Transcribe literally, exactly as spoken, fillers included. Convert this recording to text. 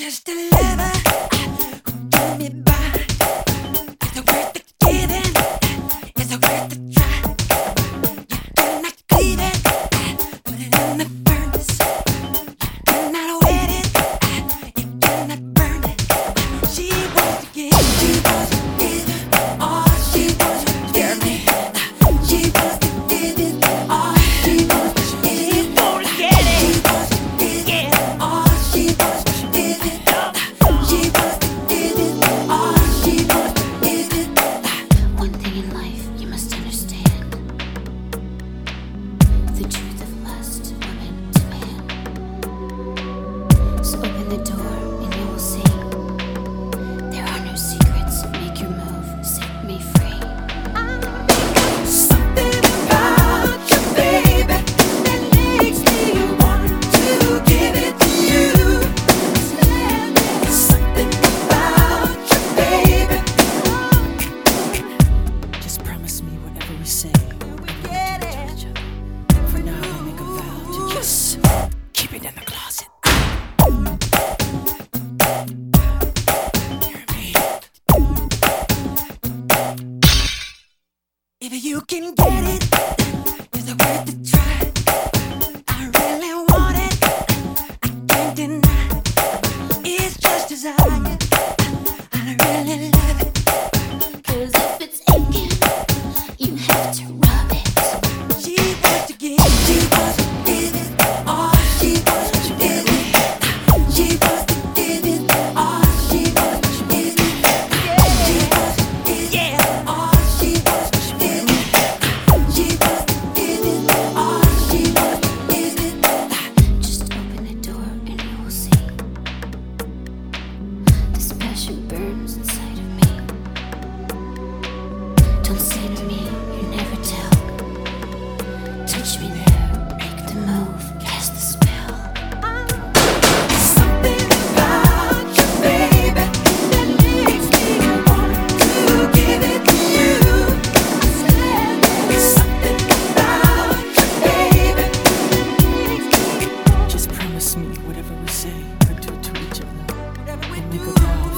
just a lover who told me by. Is it worth the giving? Is it worth the try? You cannot cleave it, put it in the furnace. You cannot wet it, you cannot burn it. She wants to give, she wants to give it all. She wants to give me. She wants to give it all. She wants to give it all. She wants to give it all. She wants to give it all. She wants to give it all. She wants to give it all. One thing in life you must understand: the truth of lust, woman to man. So open the door and you will see there are no secrets. Make your move, set me free. Something about you, baby, that makes me want to give it to you. Something about you, baby. Just promise me whatever we say, we'll never do to each other. For now, we'll make a vow to just keep it in the closet. Hear me? If you can get it, is it worth the try? I really want it, I can't deny. It's just desire, I really love it. 'Cause if it's aching, you have to rub it. She wants to give, she wants to give it all. She wants to give it. She wants to give it all. She wants to give it. She wants to give it all. She wants to give it. She wants to give it all. She wants to give it. Just open the door and you will see this passion burns inside of me. Don't say to me, you never tell. Touch me there, make the move, cast the spell. Something about you, baby, that makes me want to give it to you. Something about you, baby. Just promise me whatever we say, we'll do to each other. And make a vow